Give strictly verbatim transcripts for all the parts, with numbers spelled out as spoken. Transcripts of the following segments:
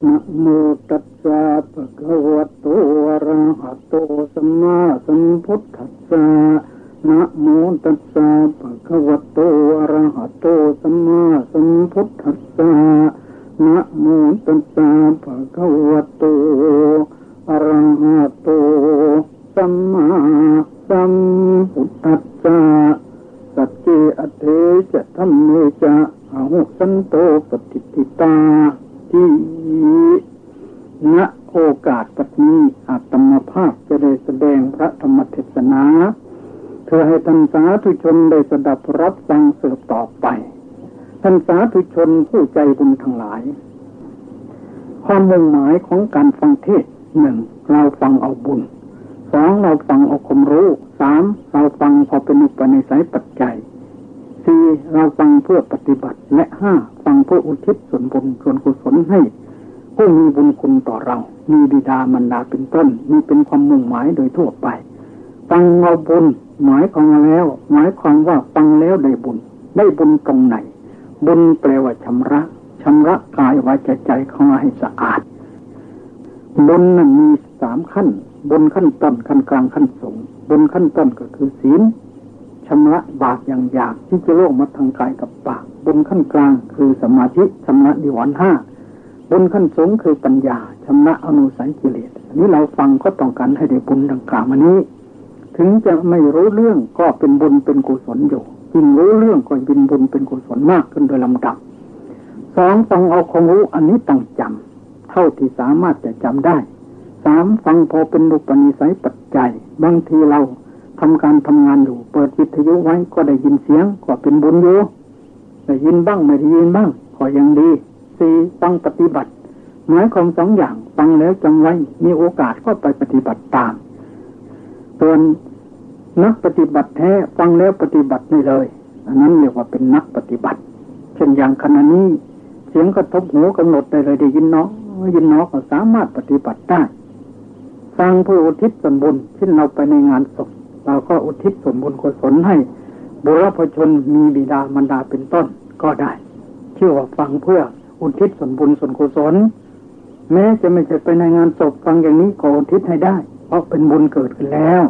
นะโมตัสสะภะคะวะโตอะระหะโตสัมมาสัมพุทธัสสะนะโมตัสสะภะคะวะโตอะระหะโตสัมมาสัมพุทธัสสะนะโมตัสสะภะคะวะโตอะระหะโตสัมมาสัมพุทธัสสะสัจเจอเทจะธัมเมจะอหุสันโตปฏิทิตาที่ณโอกาสปัจจุบันอาตมภาพจะได้แสดงพระธรรมเทศนาเพื่อให้ท่านสาธุชนได้สดับรับฟังสืบต่อไปท่านสาธุชนผู้ใจบุญทั้งหลายความมุ่งหมายของการฟังเทศน์หนึ่งเราฟังเอาบุญสองเราฟังเอาความรู้สามเราฟังพอเป็นอุปนิสัยปัจจัยสี่เราฟังเพื่อปฏิบัติและห้าฟังเพื่ออุทิศส่วนบุญส่วนกุศลให้ผู้มีบุญคุณต่อเรามีบิดามารดาเป็นต้นนี่เป็นความมุ่งหมายโดยทั่วไปฟังเอาบุญหมายความแล้วหมายความว่าฟังแล้วได้บุญได้บุญตรงไหนบุญแปลว่าชำระชำระกายวาจาใจของเราให้สะอาดบุญนั้นมีสามขั้นบุญขั้นต้นขั้นกลางขั้นสูงบุญขั้นต้นก็คือศีลชำระบาปอย่างหยาบที่จะล่วงมาทางกายกับปากบุญขั้นกลางคือสมาธิชำระนิวรณ์ห้าบุญขั้นสูงคือปัญญาชำระอนุสัยกิเลสอันนี้เราฟังก็ต้องการให้ได้บุญดังกล่าวมานี้ถึงจะไม่รู้เรื่องก็เป็นบุญเป็นกุศลอยู่ยิ่งรู้เรื่องก็เป็นบุญเป็นกุศลมากขึ้นโดยลำดับสองฟังเอาความรู้อันนี้ตั้งจำเท่าที่สามารถจะจำได้สามฟังพอเป็นอุปนิสัยปัจจัยบางทีเราทำการทำงานอยู่เปิดวิทยุไว้ก็ได้ยินเสียงก็เป็นบุญอยู่ได้ยินบ้างไม่ได้ยินบ้างก็ยังดีสี่ฟังปฏิบัติหมายความสองอย่างฟังแล้วจำไว้มีโอกาสก็ไปปฏิบัติตามส่วนนักปฏิบัติแท้ฟังแล้วปฏิบัติไม่เลยอันนั้นเรียกว่าเป็นนักปฏิบัติเช่นอย่างขณะนี้เสียงกระทบหูกำหนดได้เลยได้ยินเนาะยินเนาะก็สามารถปฏิบัติได้ฟังเพื่ออุทิศส่วนบุญเช่นเราไปในงานศพเราก็อุทิศส่วนบุญกุศลให้บุรพชนมีบิดามารดาเป็นต้นก็ได้ชื่อว่าฟังเพื่ออุทิศส่วนบุญส่วนกุศลแม้จะไม่ใช่ไปในงานศพฟังอย่างนี้ก็อุทิศให้ได้เพราะเป็นบุญเกิดขึ้นแล้ว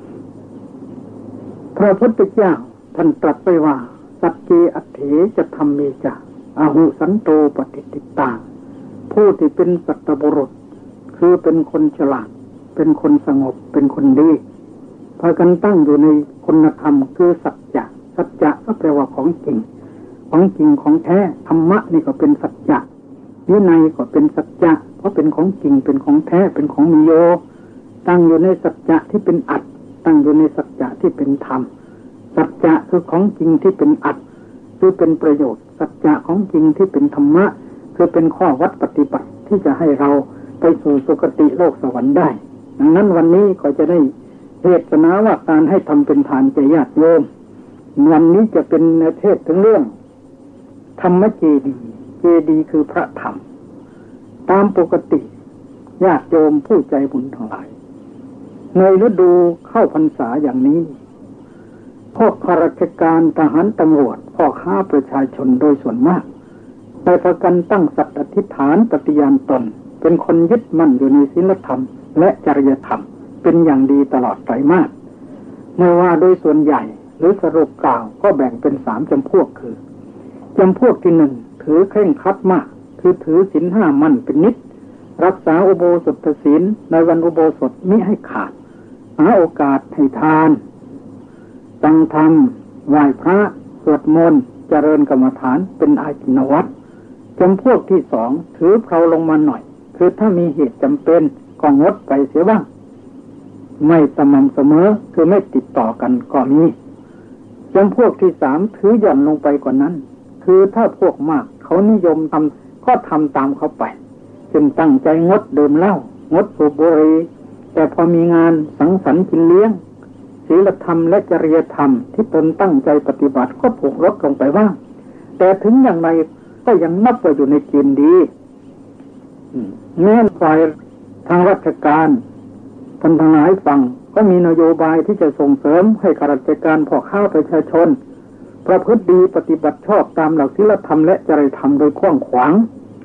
พระพุทธเจ้าท่านตรัสไว้ว่าสัจเจอัตเถจะธัมเมจะอหุสันโตปฏิทิตาผู้ที่เป็นสัตบุรุษคือเป็นคนฉลาดเป็นคนสงบเป็นคนดีพากันตั้งอยู่ในคุณธรรมคือสัจจะสัจจะก็แปลว่าของจริงของจริงของแท้ธรรมะนี่ก็เป็นสัจจะวินัยก็เป็นสัจจะเพราะเป็นของจริงเป็นของแท้เป็นของมีโยตั้งอยู่ในสัจจะที่เป็นอัตตั้งอยู่ในสัจจะที่เป็นธรรมสัจจะคือของจริงที่เป็นอัตคือเป็นประโยชน์สัจจะของจริงที่เป็นธรรมะคือเป็นข้อวัดปฏิบัติที่จะให้เราไปสู่สุคติโลกสวรรค์ได้ดังนั้นวันนี้ก็จะได้เทศนาว่าการให้ทำเป็นทานแก่ญาติโยมวันนี้จะเป็นเทศถึงเรื่องธรรมเจดีย์เจดีย์คือพระธรรมตามปกติญาติโยมผู้ใจบุญทั้งหลายในฤดูเข้าพรรษาอย่างนี้พวกข้าราชการทหารตำรวจพ่อค้าประชาชนโดยส่วนมากได้พากันตั้งสัตย์อธิษฐานปฏิญาณตนเป็นคนยึดมั่นอยู่ในศีลธรรมและจริยธรรมเป็นอย่างดีตลอดไตรมาสไม่ว่าโดยส่วนใหญ่หรือสรุปกล่าวก็แบ่งเป็นสามจำพวกคือจำพวกที่หนึ่งถือเคร่งครัดมากคือถือศีลห้ามั่นเป็นนิจรักษาอุโบสถศีลในวันอุโบสถมิให้ขาดหาโอกาสให้ทานตั้งธรรมไหว้พระสวดมนต์เจริญกรรมฐานเป็นอาจินวัตรจำพวกที่สองถือเพลาลงมาหน่อยคือถ้ามีเหตุจำเป็นก็งดไปเสียบ้างไม่สม่ำเสมอคือไม่ติดต่อกันก็มีจำพวกที่สามถือหย่อนลงไปกว่านั้นคือถ้าพวกมากเขานิยมทำก็ทำตามเขาไปจึงตั้งใจงดดื่มเหล้างดสูบบุหรี่แต่พอมีงานสังสรรค์กินเลี้ยงศีลธรรมและจริยธรรมที่ตนตั้งใจปฏิบัติก็ถูกลดลงไปบ้างแต่ถึงอย่างไรก็ยังนับว่าอยู่ในเกณฑ์ดีแม้ฝ่ายทางราชการท่านทั้งหลายฟังก็มีนโยบายที่จะส่งเสริมให้ข้าราชการพ่อค้าประชาชนประพฤติดีปฏิบัติชอบตามหลักศีลธรรมและจริยธรรมโดยกว้างขวาง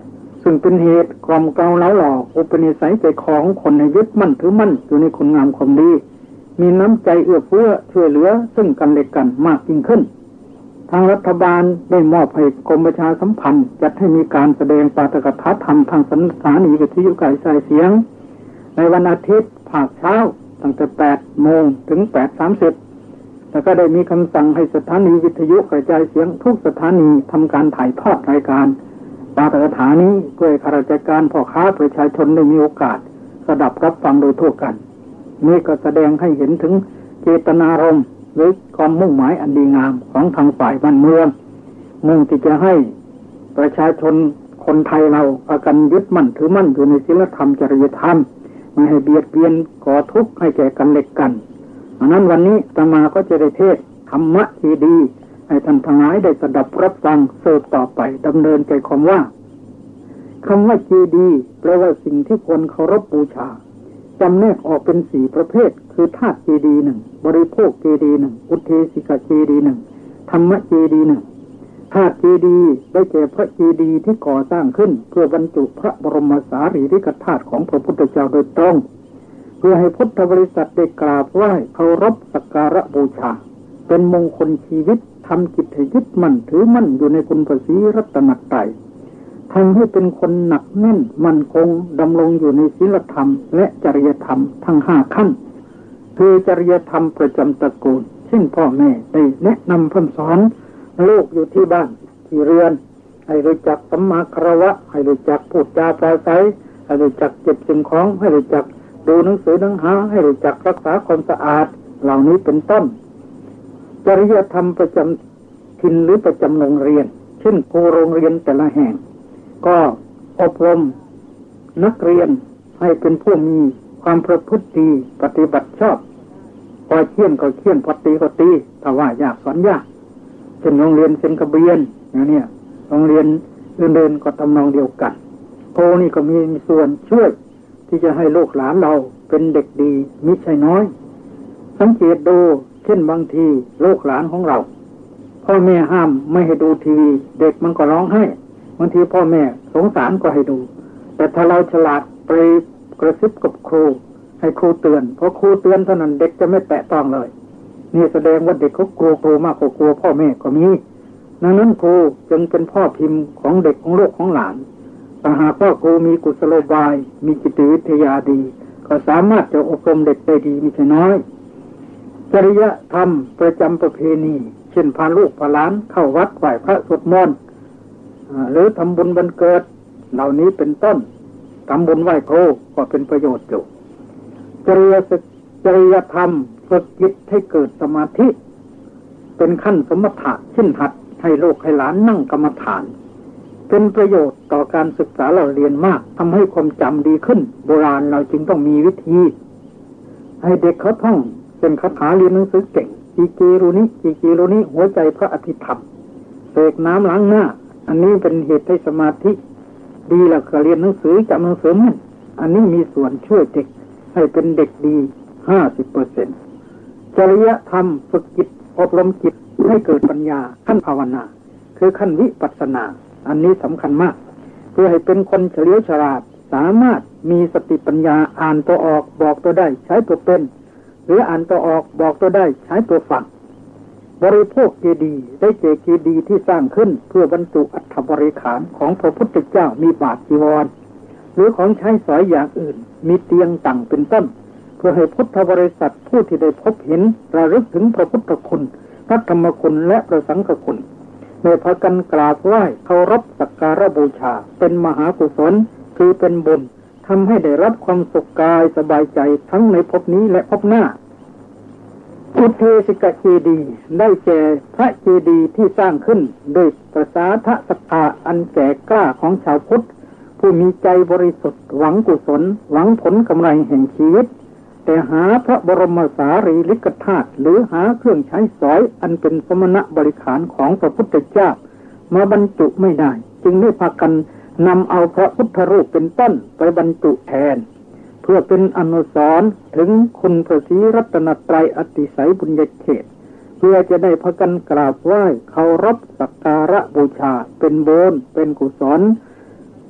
ซึ่งเป็นเหตุกล่อมเกลาเล้าหลอกอุปนิสัยใจของคนให้ยึดมั่นถือมั่นอยู่ในคุณงามความดีมีน้ำใจเอื้อเฟื้อช่วยเหลือซึ่งกันและกันมากยิ่งขึ้นทางรัฐบาลได้มอบให้กรมประชาสัมพันธ์จัดให้มีการแสดงปาฐกถาธรรมทางสถานีวิทยุกระจายเสียงในวันอาทิตย์ภาคเช้าตั้งแต่แปดโมงถึง แปดโมงสามสิบ แล้วก็ได้มีคำสั่งให้สถานีวิทยุกระจายเสียงทุกสถานีทำการถ่ายทอดรายการปาฐกถานี้เพื่อให้ข้าราชการพ่อค้าประชาชนได้มีโอกาสสดับรับฟังโดยทั่วกันนี่ก็แสดงให้เห็นถึงเจตนารมณ์หรือความมุ่งหมายอันดีงามของทางฝ่ายบ้านเมืองมุ่งที่จะให้ประชาชนคนไทยเราพากันยึดมั่นถือมั่นอยู่ในศีลธรรมจริยธรรมไม่ให้เบียดเบียนก่อทุกข์ให้แก่กันและกันอันนั้นวันนี้อาตมาก็จะได้เทศธรรมะที่ดีให้ท่านทั้งหลายได้สดับรับฟังสืบต่อไปดำเนินใจความว่าคำว่าเจดีย์แปลว่าสิ่งที่ควรเคารพบูชาจำแนกออกเป็นสี่ประเภทคือธาตุเจดีย์หนึ่งบริโภคเจดีย์หนึ่งอุเทสิกเจดีย์หนึ่งธรรมเจดีย์หนึ่งธาตุเจดีย์ได้แก่พระเจดีย์ที่ก่อสร้างขึ้นเพื่อบรรจุพระบรมสารีริกธาตุของพระพุทธเจ้าโดยตรงเพื่อให้พุทธบริษัทได้กราบไหว้เคารพสักการะบูชาเป็นมงคลชีวิตทำจิตให้ยึดมั่นถือมั่นอยู่ในคุณพระศรีรัตนตรัยทำให้เป็นคนหนักแน่นมั่นคงดำรงอยู่ในศีลธรรมและจริยธรรมทั้งห้าขั้นคือจริยธรรมประจำตระกูลเช่นพ่อแม่ได้แนะนำพร่ำสอนลูกอยู่ที่บ้านที่เรือนให้รู้จักสัมมาคารวะให้รู้จักพูดจาปราศัยให้รู้จักเก็บสิ่งของให้รู้จักดูหนังสือหนังหาให้รู้จักรักษาความสะอาดเหล่านี้เป็นต้นจริยธรรมประจำถิ่นหรือประจำโรงเรียนเช่นครูโรงเรียนแต่ละแห่งก็อบรมนักเรียนให้เป็นผู้มีความประพฤติดีปฏิบัติชอบพอเขี่ยนก็เขี่ยนพอตีก็ตีถ้าว่ายากสอนยากเช่นโรงเรียนเซนกระเบียนอย่างนี้โรงเรียนอื่นๆก็ทำนองเดียวกันโพนี่ก็มีส่วนช่วยที่จะให้ลูกหลานเราเป็นเด็กดีมิใช่น้อยสังเกตดูเช่นบางทีลูกหลานของเราพ่อแม่ห้ามไม่ให้ดูทีวีเด็กมันก็ร้องไห้บางทีพ่อแม่สงสารก็ให้ดูแต่ถ้าเราฉลาดไปกระซิบกับครูให้ครูเตือนเพราะครูเตือนเท่านั้นเด็กจะไม่แตะต้องเลยนี่แสดงว่าเด็กเขากลัวครูมากกว่ากลัวพ่อแม่ก็มีดังนั้นครูจึงเป็นพ่อพิมพ์ของเด็กของลูกของหลานถ้าหากว่าครูมีกุศโลบายมีจิตวิทยาดีก็สามารถจะอบรมเด็กได้ดีมิใช่น้อยจริยธรรมประจำประเพณีเช่นพาลูกพาหลานเข้าวัดไหว้พระสวดมนต์หรือทำบุญวันเกิดเหล่านี้เป็นต้นทำบุญไหว้ครูก็เป็นประโยชน์อยู่จริยจริยธรรมฝึกจิตให้เกิดสมาธิเป็นขั้นสมถะเช่นหัดให้ลูกให้หลานนั่งกรรมฐานเป็นประโยชน์ต่อการศึกษาเราเรียนมากทำให้ความจำดีขึ้นโบราณเราจึงต้องมีวิธีให้เด็กเขาท่องเป็นคาถาเรียนหนังสือเก่งจีเกรุนิจีเกรุนิหัวใจพระอธิธรรมเสกน้ำล้างหน้าอันนี้เป็นเหตุให้สมาธิดีแล้วก็เรียนหนังสือจำหนังสือมั่นอันนี้มีส่วนช่วยเด็กให้เป็นเด็กดี ห้าสิบเปอร์เซ็นต์ จริยธรรมฝึกจิตอบรมจิตให้เกิดปัญญาขั้นภาวนาคือขั้นวิปัสสนาอันนี้สำคัญมากเพื่อให้เป็นคนเฉลียวฉลาดสามารถมีสติปัญญาอ่านตัวออกบอกตัวได้ใช้ตัวเป็นหรืออ่านตัวออกบอกตัวได้ใช้ตัวฟังบริโภคเจดีย์ได้เจเจดีย์ที่สร้างขึ้นเพื่อบรรจุอัฐบริขารของพระพุทธเจ้ามีบาตรจีวรหรือของใช้สอยอย่างอื่นมีเตียงตั้งเป็นต้นเพื่อให้พุทธบริษัทผู้ที่ได้พบเห็นระลึกถึงพระพุทธคุณพระธรรมคุณและพระสังฆคุณในพากันกราบไหว้เคารพสักการะบูชาเป็นมหากุศลคือเป็นบุญทำให้ได้รับความสุขกายสบายใจทั้งในภพนี้และภพหน้าอุเทสิกเจดีย์ได้แก่พระเจดีย์ที่สร้างขึ้นโดยประสาทศรัทธาอันแก่กล้าของชาวพุทธผู้มีใจบริสุทธิ์หวังกุศลหวังผลกำไรแห่งชีวิตแต่หาพระบรมสารีริกธาตุหรือหาเครื่องใช้สอยอันเป็นสมณะบริขารของพระพุทธเจ้ามาบรรจุไม่ได้จึงได้พากันนำเอาพระพุทธรูปเป็นต้นไปบรรจุแทนเพื่อเป็นอนุสรณ์ถึงคุณพระศรีรัตนตรัยอติไสยบุญญเขตเพื่อจะได้พากันกราบไหว้เคารพสักการะบูชาเป็นบุญเป็นกุศล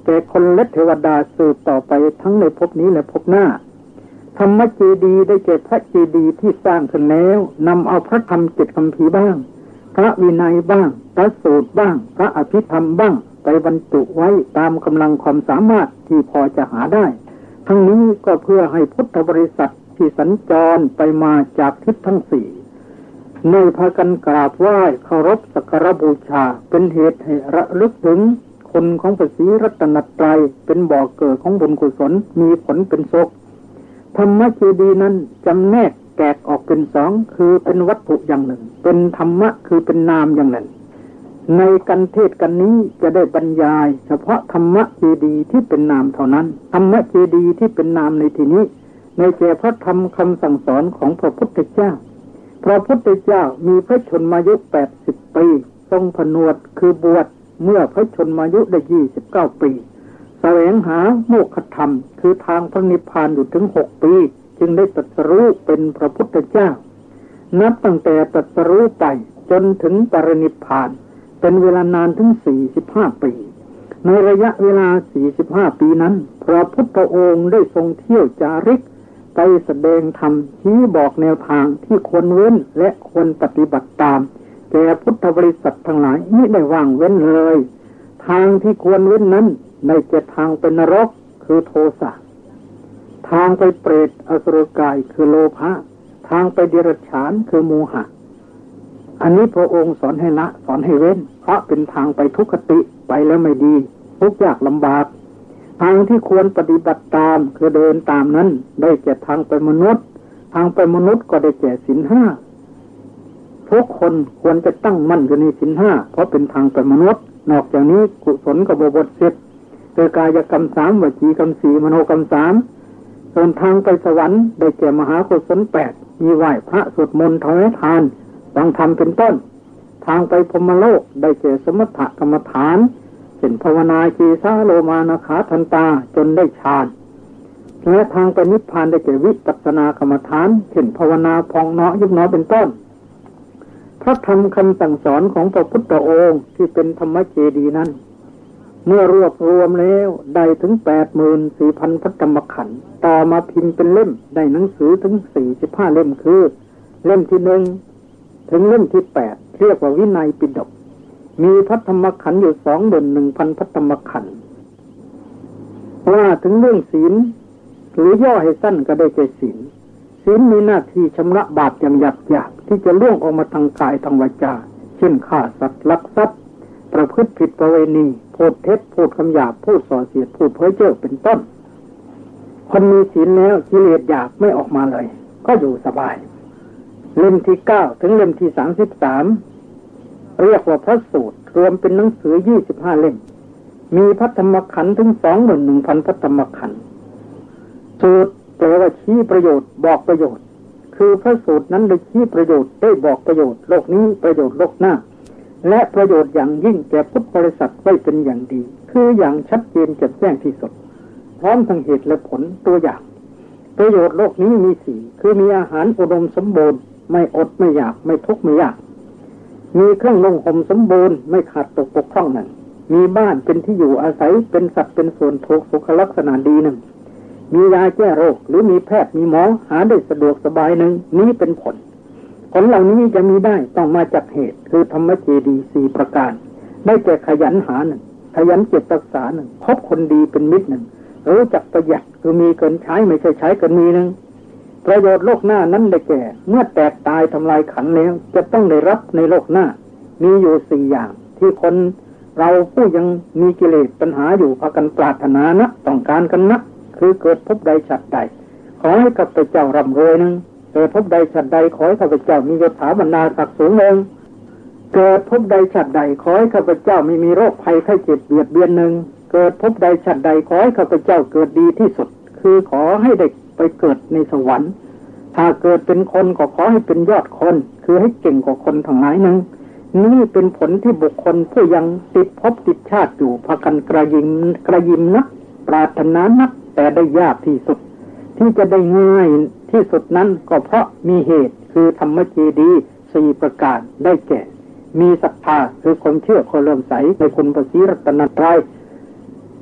แก่คนและเทวดาสืบต่อไปทั้งในภพนี้และภพหน้าธรรมเจดีย์ได้แก่พระเจดีย์ที่สร้างขึ้นแล้วนำเอาพระธรรมเจ็ดคำภีร์บ้างพระวินัยบ้างพระสูตรบ้างพระอภิธรรมบ้างไปบรรจุไว้ตามกำลังความสามารถที่พอจะหาได้ทั้งนี้ก็เพื่อให้พุทธบริษัทที่สัญจรไปมาจากทิศทั้งสี่ในพากันกราบไหว้เคารพสักการบูชาเป็นเหตุให้ระลึกถึงคุณของพระศรีรัตนตรัยเป็นบ่อเกิดของบุญกุศลมีผลเป็นสุขธรรมเจดีย์นั้นจำแนกแตกออกเป็นสองคือเป็นวัตถุอย่างหนึ่งเป็นธรรมะคือเป็นนามอย่างหนึ่งในกันเทศกันนี้จะได้บรรยายเฉพาะธรรมเจดีย์ที่เป็นนามเท่านั้นธรรมเจดีย์ที่เป็นนามในที่นี้ในแก่พระธรรมคำสั่งสอนของพระพุทธเจ้าพระพุทธเจ้ามีพระชนมายุแปดสิบปีทรงผนวดคือบวชเมื่อพระชนมายุได้ยี่สิบเก้าปีแสวงหาโมฆะธรรมคือทางพระนิพพานอยู่ถึงหกปีจึงได้ตรัสรู้เป็นพระพุทธเจ้านับตั้งแต่ตรัสรู้ไปจนถึงปรินิพพานเป็นเวลานานถึงสี่สิบห้าปีในระยะเวลาสี่สิบห้าปีนั้นพระพุทธองค์ได้ทรงเที่ยวจาริกไปแสดงธรรมชี้บอกแนวทางที่ควรเว้นและควรปฏิบัติตามแก่พุทธบริษัททั้งหลายมิได้ว่างเว้นเลยทางที่ควรเว้นนั้นในแก่ทางเป็นนรกคือโทสะทางไปเปรตอสุรกายคือโลภะทางไปเดรัจฉานคือโมหะอันนี้พระองค์สอนให้ละสอนให้เว้นเพราะเป็นทางไปทุกขติไปแล้วไม่ดีทุกข์ยากลำบากทางที่ควรปฏิบัติตามคือเดินตามนั้นได้แก่ทางไปมนุษย์ทางไปมนุษย์ก็ได้แก่ศีลห้าทุกคนควรจะตั้งมั่นอยู่ในศีลห้าเพราะเป็นทางไปมนุษย์นอกจากนี้กุศลกับบทสิบคือกายกรรมสามวจีกรรมสี่มโนกรรมสามส่วนทางไปสวรรค์ได้แก่มหากุศลแปดมีไหว้พระสวดมนต์ถวายทานฟังธรรมเป็นต้นทางไปพรหมโลกได้แก่สมถกรรมฐานเช่นภาวนาคีสาโลมานาคาทันตาจนได้ฌานและทางไปนิพพานได้แก่วิปัสสนากรรมฐานเช่นภาวนาพองเนาะยุบเนาะเป็นต้นพระธรรมคำสั่งสอนของพระพุทธองค์ที่เป็นธรรมเจดีย์นั้นเมื่อรวบรวมแล้วได้ถึง แปดหมื่นสี่พัน พระธรรมขันธ์ต่อมาพิมพ์เป็นเล่มได้หนังสือถึงสี่สิบห้าเล่มคือเล่มที่หนึ่งถึงเล่มที่แปดเรียกว่าวินัยปิฎกมีพระธรรมขันธ์อยู่ สองหมื่นหนึ่งพัน พระธรรมขันธ์ว่าถึงเรื่องศีลหรือย่อให้สั้นก็ได้แก่ศีลศีลมีหน้าที่ชำระบาปอย่างหยาบๆที่จะล่วงออกมาทางกายทางวาจาเช่นฆ่าสัตว์ลักทรัพย์ประพฤติผิดประเวณีพูดเท็จพูดคำหยาบพูดส่อเสียดพูดเพ้อเจ้อเป็นต้นคนมีศีลแล้วกิเลสหยาบไม่ออกมาเลยก็อยู่สบายเล่มที่เก้าถึงเล่มที่สามสิบสามเรียกว่าพระสูตรรวมเป็นหนังสือยี่สิบห้าเล่มมีพระธรรมขันธ์ถึง สองหมื่นหนึ่งพัน พระธรรมขันธ์สูตรแปลว่าชี้ประโยชน์บอกประโยชน์คือพระสูตรนั้นได้ชี้ประโยชน์ได้บอกประโยชน์โลกนี้ประโยชน์โลกหน้าและประโยชน์อย่างยิ่งแก่พุทธบริษัทไว้เป็นอย่างดีคืออย่างชัดเจนแจ่มแจ้งที่สุดพร้อมทั้งเหตุและผลตัวอย่างประโยชน์โลกนี้มีสี่คือมีอาหารอุดมสมบูรณ์ไม่อดไม่อยากไม่ทุกข์ไม่ยากมีเครื่องนุ่งห่มสมบูรณ์ไม่ขาดตกบกพร่องหนึ่งมีบ้านเป็นที่อยู่อาศัยเป็นสัตว์เป็นส่วนถูกสุขลักษณะดีหนึ่งมียาแก้โรคหรือมีแพทย์มีหมอหาได้สะดวกสบายหนึ่งนี้เป็นผลผลเหล่านี้จะมีได้ต้องมาจากเหตุคือธรรมเจดีย์สี่ประการได้แก่ขยันหาหนึ่งขยันเก็บรักษาหนึ่งคบคนดีเป็นมิตรหนึ่งรู้จักประหยัดคือมีเกินใช้ไม่ใช่ใช้เกินมีหนึ่งประโยชน์โลกหน้านั้นได้แก่เมื่อแตกตายทำลายขันธ์แล้วจะต้องได้รับในโลกหน้ามีอยู่สี่อย่างที่คนเราผู้ยังมีกิเลสปัญหาอยู่พากันปรารถนานะต้องการกันนะคือเกิดพบใดชาติใดขอให้ข้าพเจ้าร่ำรวยหนึ่งเกิดพบใดชาติใดขอให้ข้าพเจ้ามียศถาบรรดาศักดิ์สูงหนึ่งเกิดพบใดชาติใดขอให้ข้าพเจ้าไม่มีโรคภัยไข้เจ็บเบียดเบียนหนึ่งเกิดพบใดชาติใดขอให้ข้าพเจ้าเกิดดีที่สุดคือขอให้เด็กไปเกิดในสวรรค์ถ้าเกิดเป็นคนก็ขอให้เป็นยอดคนคือให้เก่งกว่าคนทั้งหลายหนึ่งนี่เป็นผลที่บุคคลผู้ยังติดภพติดชาติอยู่พากันกระยิมกระยิมนักปรารถนานักแต่ได้ยากที่สุดที่จะได้ง่ายที่สุดนั้นก็เพราะมีเหตุคือธรรมเจดีย์สี่ประการได้แก่มีศรัทธาคือความเชื่อความเลื่อมใสในคุณพระศรีรัตนตรัย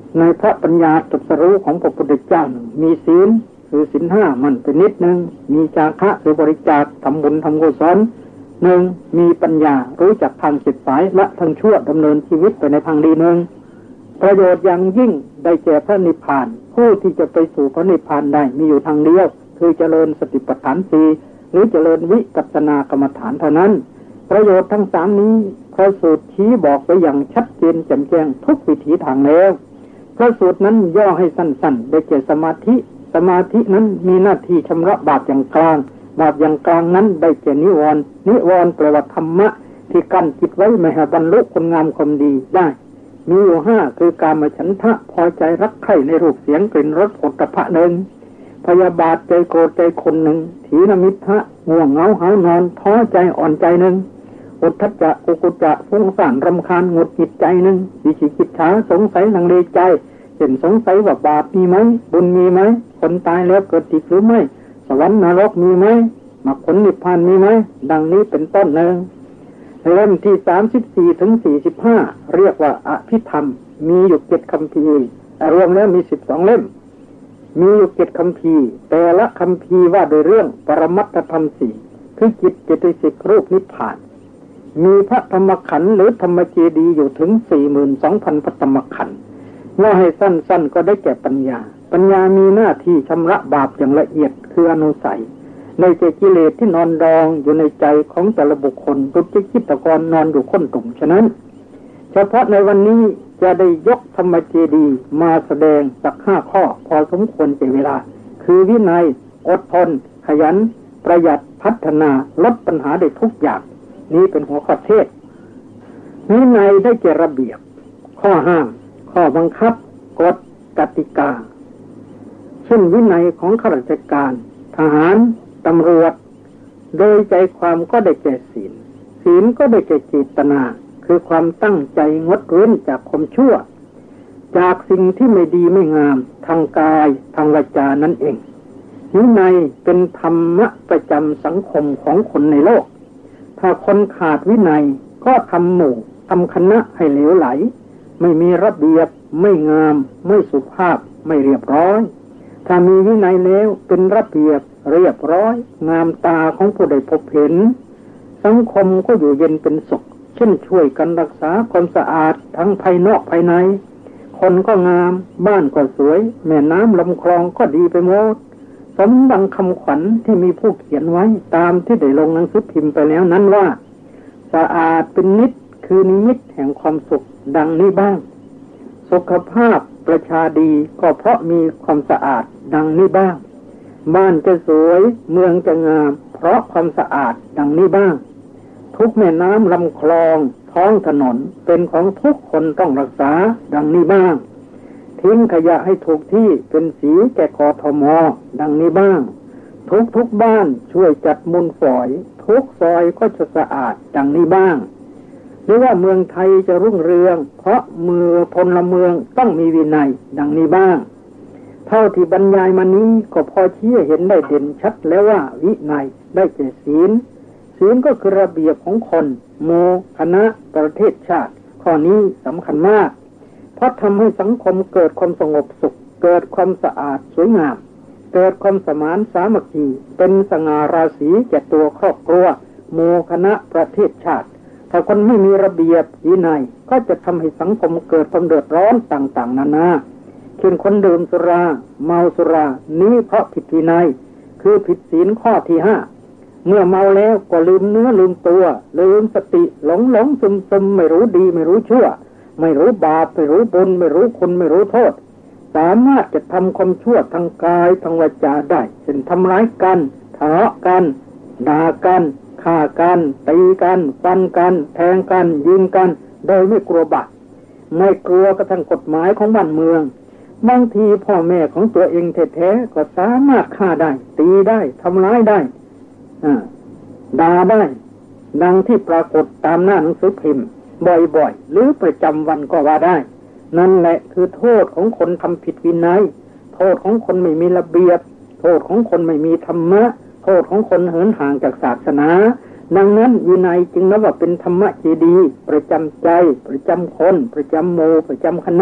ในพระปัญญาตรัสรู้ของพระพุทธเจ้าหนึ่งมีศีลคือศีลห้ามันเป็นนิดหนึ่งมีจาคะคือบริจาคทำบุญทำกุศลหนึ่งมีปัญญารู้จักทางจิตสายละทางชั่วดำเนินชีวิตไปในทางดีหนึ่งประโยชน์อย่างยิ่งได้แก่พระนิพพานผู้ที่จะไปสู่พระนิพพานได้มีอยู่ทางเดียวคือเจริญสติปัฏฐานสี่หรือเจริญวิปัสสนากรรมฐานเท่านั้นประโยชน์ทั้งสามนี้พระสูตรชี้บอกไว้อย่างชัดเจนแจ่มแจ้งทุกวิถีทางแล้วพระสูตรนั้นย่อให้สั้นๆได้แก่สมาธิสมาธินั้นมีหน้าที่ชำระบาปอย่างกลางบาปอย่างกลางนั้นได้แก่นิวรณ์นิวรณ์แปลว่าธรรมะที่กั้นจิตไว้ไม่ให้บรรลุคุณงามความดีได้มีอยู่ห้าคือกามฉันทะพอใจรักใคร่ในรูปเสียงกลิ่นรสโผฏฐัพพะหนึ่งพยาบาทใจโกรธใจคนหนึ่งถีนมิทธะง่วงเหงาหาวนอนท้อใจอ่อนใจหนึ่งอุทธัจจะกุกุจจะฟุ้งซ่านรำคาญหงุดหงิดใจหนึ่งวิจิกิจฉาสงสัยลังเลใจเห็นสงสัยว่าบาปมีไหมบุญมีไหมคนตายแล้วเกิดอีกหรือไม่สวรรค์นรกมีไหมมรรคผลนิพพานมีไหมดังนี้เป็นต้นหนึ่งเล่มที่สามสิบสี่ถึงสี่สิบห้าเรียกว่าอภิธรรมมีอยู่เจ็ดคัมภีร์รวมแล้วมีสิบสองเล่มมีอยู่เจ็ดคัมภีร์แต่ละคัมภีร์ว่าโดยเรื่องปรมัตถธรรมสี่คือจิตเจตสิกรูปนิพพานมีพระธรรมขันธ์หรือธรรมเจดีย์อยู่ถึง สี่หมื่นสองพัน พระธรรมขันธ์ว่าให้สั้นๆก็ได้แก่ปัญญาปัญญามีหน้าที่ชำระบาปอย่างละเอียดคืออนุสัยในใจกิเลสที่นอนดองอยู่ในใจของแต่ละบุคคลตุจิคิตกรนอนอยู่ค้นตุ่มฉะนั้นเฉพาะในวันนี้จะได้ยกธรรมเจดีย์มาแสดงสักห้าข้อพอสมควรแก่เวลาคือวินัยอดทนขยันประหยัดพัฒนาลดปัญหาได้ทุกอย่างนี้เป็นหัวข้อเทศวินัยได้แก่ระเบียบข้อห้ามข้อบังคับกฎกติกาเช่นวินัยของข้าราชการทหารตำรวจโดยใจความก็ได้แก่ศีลศีลก็ได้แก่เจตนาคือความตั้งใจงดเว้นจากความชั่วจากสิ่งที่ไม่ดีไม่งามทางกายทางวาจานั่นเองวินัยเป็นธรรมะประจำสังคมของคนในโลกถ้าคนขาดวินัยก็ทำหมู่ทำคณะให้เหลวไหลไม่มีระเบียบไม่งามไม่สุภาพไม่เรียบร้อยถ้ามีวินัยแล้วเป็นระเบียบเรียบร้อยงามตาของผู้ใดพบเห็นสังคมก็อยู่เย็นเป็นสุขเช่นช่วยกันรักษาความสะอาดทั้งภายนอกภายในคนก็งามบ้านก็สวยแม่น้ำลำคลองก็ดีไปหมดสมดังคำขวัญที่มีผู้เขียนไว้ตามที่ได้ลงหนังสือพิมพ์ไปแล้วนั้นว่าสะอาดเป็นนิจคือนิมิตแห่งความสุขดังนี้บ้างสุขภาพประชาดีก็เพราะมีความสะอาดดังนี้บ้างบ้านจะสวยเมืองจะงามเพราะความสะอาดดังนี้บ้างทุกแม่น้ำลำคลองท้องถนนเป็นของทุกคนต้องรักษาดังนี้บ้างทิ้งขยะให้ถูกที่เป็นสีแก่กทม.ดังนี้บ้างทุกทุกบ้านช่วยจัดมูลฝอยทุกซอยก็จะสะอาดดังนี้บ้างหรือว่าเมืองไทยจะรุ่งเรืองเพราะเมืองพลเมืองต้องมีวินัยดังนี้บ้างเท่าที่บรรยายมานี้ก็พอชี้เห็นได้เด่นชัดแล้วว่าวินัยได้แก่ศีลศีลก็คือระเบียบของคนหมู่คณะประเทศชาติข้อนี้สำคัญมากเพราะทำให้สังคมเกิดความสงบสุขเกิดความสะอาดสวยงามเกิดความสมานสามัคคีเป็นสง่าราศีแก่ตัวครอบครัวหมู่คณะประเทศชาติถ้าคนไม่มีระเบียบวินัยก็จะทำให้สังคมเกิดความเดือดร้อนต่างๆนานาเช่นคนดื่มสุราเมาสุรานี้เพราะผิดวินัยคือผิดศีลข้อที่ห้าเมื่อเมาแล้วก็ลืมเนื้อลืมตัวลืมสติหลงหลงซึมซึมไม่รู้ดีไม่รู้ชั่วไม่รู้บาปไม่รู้บุญไม่รู้คุณไม่รู้โทษสามารถจะทำความชั่วทางกายทางวาจาได้เช่นทำร้ายกันทะเลาะกันด่ากันฆ่ากันตีกันฟันกันแทงกันยิงกันโดยไม่กลัวบาปไม่กลัวกระทั่งกฎหมายของบ้านเมืองบางทีพ่อแม่ของตัวเองแท้ๆก็สามารถฆ่าได้ตีได้ทำร้ายได้ด่าได้ดังที่ปรากฏตามหน้าหนังสือพิมพ์บ่อยๆหรือประจำวันก็ว่าได้นั่นแหละคือโทษของคนทำผิดวินัยโทษของคนไม่มีระเบียบโทษของคนไม่มีธรรมะโทษของคนเหินห่างจากศาสนาดังนั้นวินัยจึงนับว่าเป็นธรรมะเจดีย์ประจำใจประจำคนประจำหมู่ประจำคณะ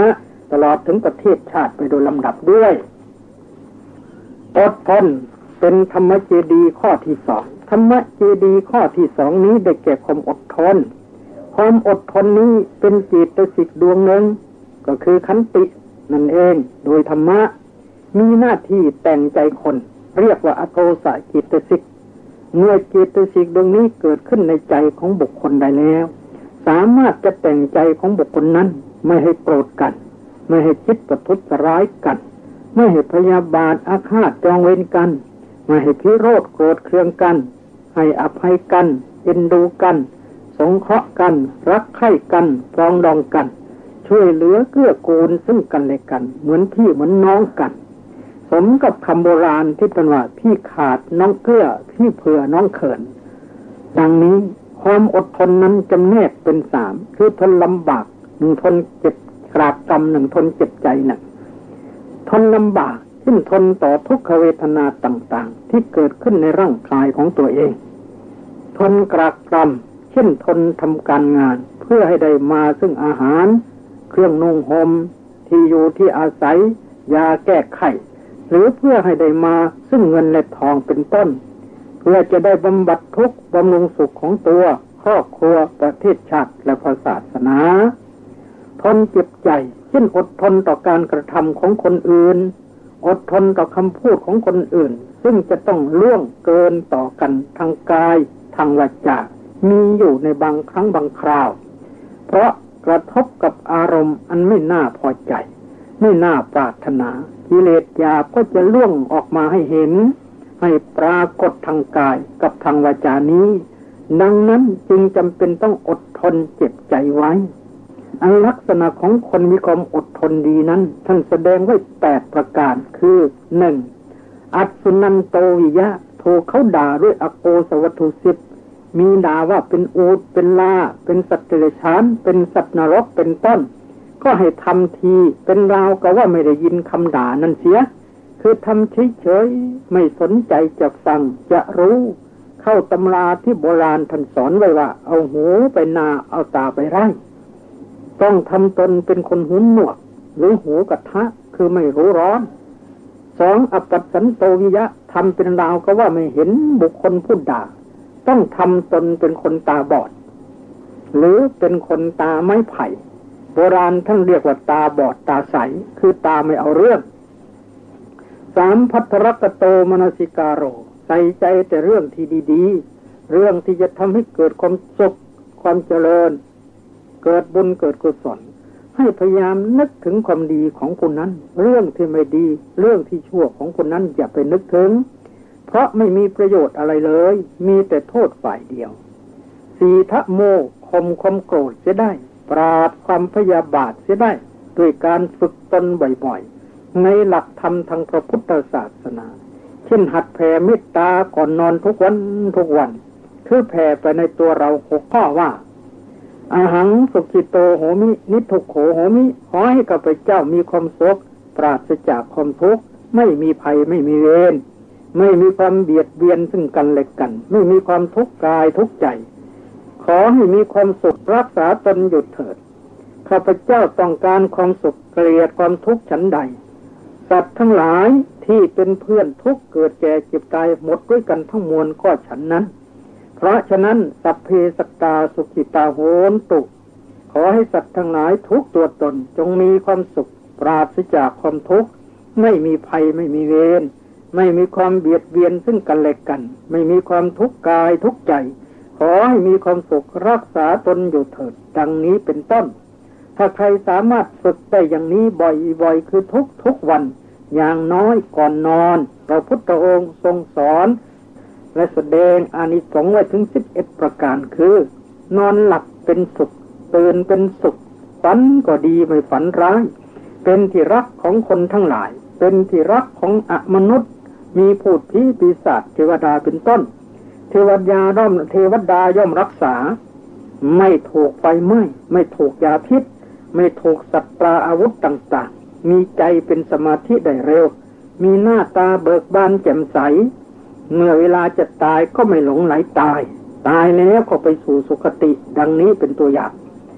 ตลอดถึงประเทศชาติไปโดยลำดับด้วยอดทนเป็นธรรมเจดีย์ข้อที่สองธรรมเจดีย์ข้อที่สองนี้ได้แก่ความอดทนความอดทนนี้เป็นจิตสิกดวงหนึ่งก็คือขันตินั่นเองโดยธรรมะมีหน้าที่แต่งใจคนเรียกว่าอโทสะจิตสิกเมื่อจิตสิกดวงนี้เกิดขึ้นในใจของบุคคลได้แล้วสามารถจะแต่งใจของบุคคลนั้นไม่ให้โกรธกันไม่ให้คิดประทุษร้ายกันไม่ให้พยาบาทอาฆาตจองเวรกันไม่ให้พิโรธโกรธเคืองกันให้อภัยกันเอ็นดูกันสงเคราะห์กันรักใคร่กันปรองดองกันช่วยเหลือเกื้อกูลซึ่งกันและกันเหมือนพี่เหมือนน้องกันสมกับคำโบราณที่เป็นว่าพี่ขาดน้องเกื้อพี่เผื่อน้องเขินดังนี้ความอดทนนั้นจำแนกเป็นสามคือทนลำบากหนึ่งทนเจ็บกราบกรรมหนึ่งทนเจ็บใจหนึ่งทนลำบากเช่นทนต่อทุกขเวทนาต่างๆที่เกิดขึ้นในร่างกายของตัวเองทนกราบกรรมเช่นทนทำการงานเพื่อให้ได้มาซึ่งอาหารเครื่องนุ่งห่มที่อยู่ที่อาศัยยาแก้ไขหรือเพื่อให้ได้มาซึ่งเงินและทองเป็นต้นเพื่อจะได้บำบัดทุกข์บำรุงสุขของตัวครอบครัวประเทศชาติและศาสนาทนเจ็บใจเช่นอดทนต่อการกระทำของคนอื่นอดทนต่อคำพูดของคนอื่นซึ่งจะต้องล่วงเกินต่อกันทางกายทางวาจามีอยู่ในบางครั้งบางคราวเพราะกระทบกับอารมณ์อันไม่น่าพอใจไม่น่าปรารถนากิเลสหยาบก็จะล่วงออกมาให้เห็นให้ปรากฏทางกายกับทางวาจานี้ดังนั้นจึงจำเป็นต้องอดทนเจ็บใจไว้อันลักษณะของคนมีความอดทนดีนั้นท่านแสดงไว้แปดประการคือหนึ่งอัศนันโตวิยะถูกเขาด่าด้วยอโกสวัตถุสิบมีด่าว่าเป็นอูฐเป็นลาเป็นสัตว์เดรัจฉานเป็นสัตว์นรกเป็นต้นก็ให้ทำทีเป็นราวกับว่าไม่ได้ยินคำด่านั่นเสียคือทำเฉยๆไม่สนใจจะฟังจะรู้เข้าตำราที่โบราณท่านสอนไว้ว่าเอาหูไปนาเอาตาไปไร่ต้องทำตนเป็นคนหูหนวกหรือหูกระทะคือไม่รู้ร้อนสองอปัสสันโตวิยะทำเป็นราวก็ว่าไม่เห็นบุคคลพูดด่าต้องทำตนเป็นคนตาบอดหรือเป็นคนตาไม้ไผ่โบราณท่านเรียกว่าตาบอดตาใสคือตาไม่เอาเรื่องสามภัทรกโตมนสิการโรใส่ใจแต่เรื่องที่ดีๆเรื่องที่จะทำให้เกิดความสุขความเจริญเกิดบุญเกิดกุศลให้พยายามนึกถึงความดีของคนนั้นเรื่องที่ไม่ดีเรื่องที่ชั่วของคนนั้นอย่าไปนึกถึงเพราะไม่มีประโยชน์อะไรเลยมีแต่โทษฝ่ายเดียวสีทะโมคมความโกรธเสียได้ปราบความพยาบาทเสียได้ด้วยการฝึกตนบ่อยๆในหลักธรรมทางพระพุทธศาสนาเช่นหัดแผ่เมตตาก่อนนอนทุกวันทุกวันคือแผ่ไปในตัวเราหกข้อว่าอาหังสุขิโตโหมินิทุกโขโหมิขอให้ข้าพเจ้ามีความสุขปราศจากความทุกข์ไม่มีภัยไม่มีเวรไม่มีความเบียดเบียนซึ่งกันและกันไม่มีความทุกข์กายทุกข์ใจขอให้มีความสุขรักษาตนอยู่เถิดข้าพเจ้าต้องการความสุขเกลียดความทุกข์ฉันใดสัตว์ทั้งหลายที่เป็นเพื่อนทุกข์เกิดแก่เจ็บตายหมดด้วยกันทั้งมวลก็ฉันนั้นเพราะฉะนั้นสัพเพสัตตาสุขิตาโหนตุขอให้สัตว์ทั้งหลายทุกตัวตนจงมีความสุขปราศจากความทุกข์ไม่มีภัยไม่มีเวรไม่มีความเบียดเบียนซึ่งกันและกันไม่มีความทุกข์กายทุกข์ใจขอให้มีความสุขรักษาตนอยู่เถิดดังนี้เป็นต้นถ้าใครสามารถฝึกได้อย่างนี้บ่อยๆคือทุกทุกวันอย่างน้อยก่อนนอนพระพุทธองค์ทรงสอนและแสดงอานิสงส์ไว้ถึงสิบเอ็ดประการคือนอนหลับเป็นสุขตื่นเป็นสุขฝันก็ดีไม่ฝันร้ายเป็นที่รักของคนทั้งหลายเป็นที่รักของอมนุษย์มีพูดผีปีศาจเทวดาเป็นต้นเทวดาย่อมเทวดาย่อมรักษาไม่ถูกไฟไหม้ไม่ถูกยาพิษไม่ถูกสัตว์ปลาอาวุธต่างๆมีใจเป็นสมาธิได้เร็วมีหน้าตาเบิกบานแจ่มใสเมื่อเวลาจะตายก็ไม่หลงไหลตายตายแล้วก็ไปสู่สุคติดังนี้เป็นตัวอย่าง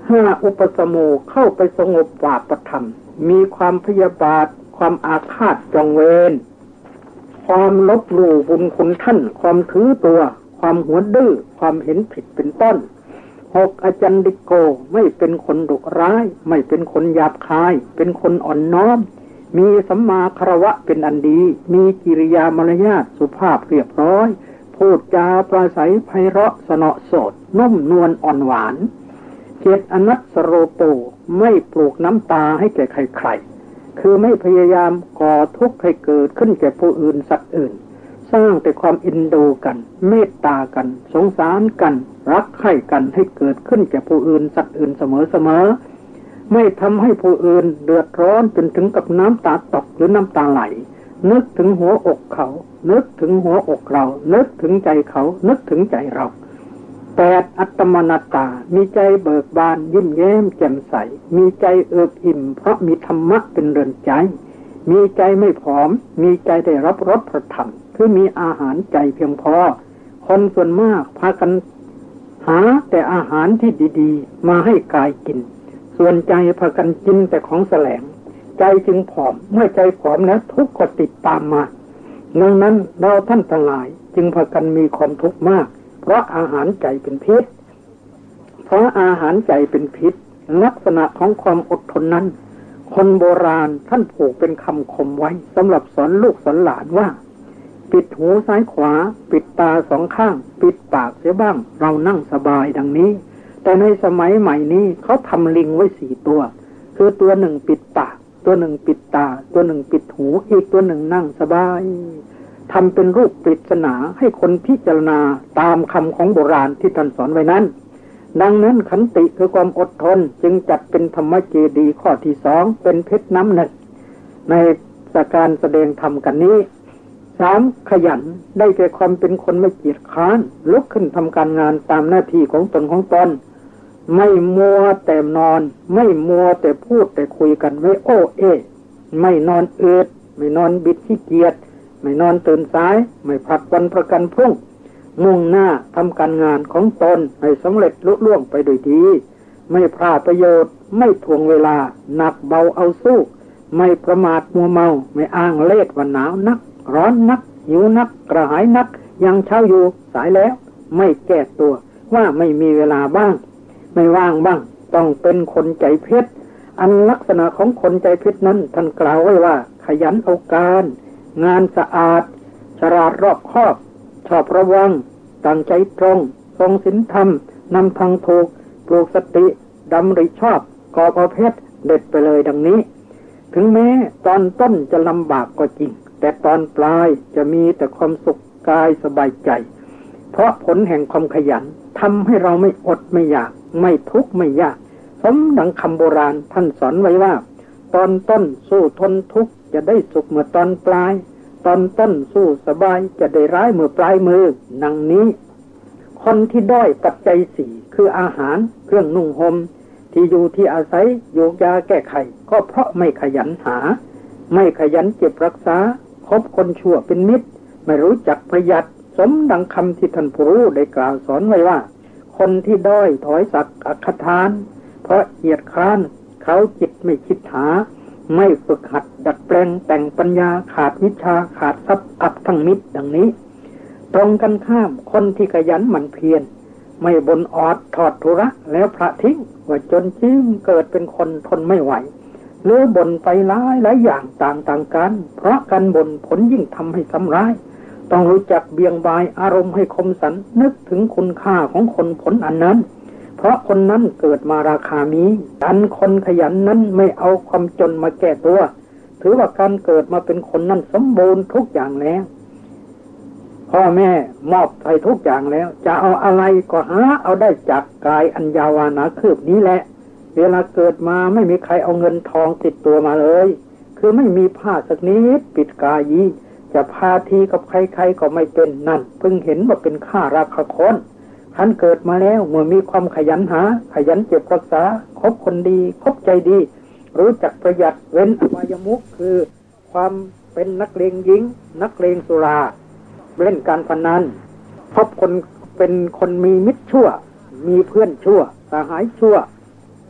ห้าอุปสมโภเข้าไปสงบวาปธรรมมีความพยาบาทความอาฆาตจองเวรความลบหลู่บุญคุณท่านความถือตัวความหัวดื้อความเห็นผิดเป็นต้นหกอจันดิโกไม่เป็นคนดุร้ายไม่เป็นคนหยาบคายเป็นคนอ่อนน้อมมีสัมมาคารวะเป็นอันดีมีกิริยามารยาทสุภาพเรียบร้อยพูดจาปราศัยไพเราะสนอโสดนุ่มนวลอ่อนหวานเจตอนัสสโรโปไม่ปลูกน้ำตาให้แก่ใครๆคือไม่พยายามก่อทุกข์ให้เกิดขึ้นแก่ผู้อื่นสัตว์อื่นสร้างแต่ความอินดูกันเมตตากันสงสารกันรักใคร่กันให้เกิดขึ้นแก่ผู้อื่นสัตว์อื่นเสมอๆไม่ทำให้ผู้อื่นเดือดร้อนจนถึงกับน้ำตาตกหรือน้ำตาไหลนึกถึงหัวอกเขานึกถึงหัวอกเรานึกถึงใจเขานึกถึงใจเราแปดอัตตมนัตตามีใจเบิกบานยิ้มแย้มแจ่มใสมีใจเอิบอิ่มเพราะมีธรรมะเป็นเรือนใจมีใจไม่ผอมมีใจได้รับรสพระธรรมคือมีอาหารใจเพียงพอคนส่วนมากพากันหาแต่อาหารที่ดีๆมาให้กายกินส่วนใจพากันกินแต่ของแสลงใจจึงผอมเมื่อใจผอมแล้วทุกข์ก็ติดตามมาดังนั้นเราท่านทั้งหลายจึงพากันมีความทุกข์มากเพราะอาหารใจเป็นพิษเพราะอาหารใจเป็นพิษลักษณะของความอดทนนั้นคนโบราณท่านผูกเป็นคำคมไว้สำหรับสอนลูกสอนหลานว่าปิดหูซ้ายขวาปิดตาสองข้างปิดปากเสียบ้างเรานั่งสบายดังนี้แต่ในสมัยใหม่นี้เขาทำลิงไว้สี่ตัวคือตัวหนึ่งปิดปากตัวหนึ่งปิดตาตัวหนึ่งปิดหูอีกตัวหนึ่งนั่งสบายทำเป็นรูปปริศนาให้คนพิจารณาตามคำของโบราณที่ท่านสอนไว้นั้นดังนั้นขันติคือความอดทนจึงจัดเป็นธรรมเจดีย์ข้อที่สองเป็นเพชรน้ำหนึ่งในการแสดงธรรมกันนี้สามขยันได้แก่ความเป็นคนไม่เกียจคร้านลุกขึ้นทำการงานตามหน้าที่ของตนของตนไม่มัวแต่นอนไม่มัวแต่พูดแต่คุยกันไว้โอ้เอไม่นอนเอืดไม่นอนบิดขี้เกียจไม่นอนตื่นสายไม่ผลัดวันประกันพรุ่งมุ่งหน้าทำการงานของตนให้สำเร็จลุล่วงไปโดยดีไม่พลาดประโยชน์ไม่ทวงเวลาหนักเบาเอาสู้ไม่ประมาทมัวเมาไม่อ้างเล่ห์ว่าหนาวนักร้อนนักหิวนักกระหายนักยังเช้าอยู่สายแล้วไม่แก้ตัวว่าไม่มีเวลาบ้างไม่ว่างบ้างต้องเป็นคนใจเพชรอันลักษณะของคนใจเพชรนั้นท่านกล่าวไว้ว่าขยันเอาการงานสะอาดฉลาดรอบคอบชอบระวังตั้งใจตรงทรงศีลธรรมนำทางถูกปลูกสติดำริชอบก่อประเพชรเด็ดไปเลยดังนี้ถึงแม้ตอนต้นจะลำบากก็จริงแต่ตอนปลายจะมีแต่ความสุขกายสบายใจเพราะผลแห่งความขยันทำให้เราไม่อดไม่อยากไม่ทุกข์ไม่ยากสมดังคำโบราณท่านสอนไว้ว่าตอนต้นสู้ทนทุกข์จะได้สุขเมื่อตอนปลายตอนต้นสู้สบายจะได้ร้ายเมื่อปลายมือดังนี้คนที่ด้อยปัจจัยสี่คืออาหารเครื่องนุ่งห่มที่อยู่ที่อาศัยโยกยาแก้ไขก็เพราะไม่ขยันหาไม่ขยันเก็บรักษาคบคนชั่วเป็นมิตรไม่รู้จักประหยัดสมดังคำที่ท่านผู้รู้ได้กล่าวสอนไว้ว่าคนที่ด้อยถอยสักอักทานเพราะเกียจคร้านเขาจิตไม่คิดหาไม่ฝึกหัดดัดแปลงแต่งปัญญาขาดวิชาขาดทรัพย์อับทั้งมิตรดังนี้ตรงกันข้ามคนที่ขยันหมั่นเพียรไม่บนออดถอดธุระแล้วพระทิ้งว่าจนจิ้มเกิดเป็นคนทนไม่ไหวหรือบ่นไปหลายหลายอย่างต่างๆกันเพราะการบ่นผลยิ่งทำให้ซ้ำร้ายต้องรู้จักเบี่ยงบายอารมณ์ให้คมสันนึกถึงคุณค่าของคนผลอันนั้นเพราะคนนั้นเกิดมาราคามีดันคนขยันนั้นไม่เอาความจนมาแก้ตัวถือว่าการเกิดมาเป็นคนนั้นสมบูรณ์ทุกอย่างแล้วพ่อแม่มอบให้ทุกอย่างแล้วจะเอาอะไรก็หาเอาได้จากกายอันยาวานาคืบนี้แหละเวลาเกิดมาไม่มีใครเอาเงินทองติดตัวมาเลยคือไม่มีผ้าสักนิดปิดกายยีจะพาทีกับใครๆก็ไม่เป็นนั่นเพิ่งเห็นว่าเป็นค่าราคาคนท่านเกิดมาแล้วเมื่อมีความขยันหาขยันเก็บรักษาคบคนดีคบใจดีรู้จักประหยัดเว้นอบายมุขคือความเป็นนักเลงหญิงนักเลงสุราเล่นการพนันคบคนเป็นคนมีมิตรชั่วมีเพื่อนชั่วสหายชั่ว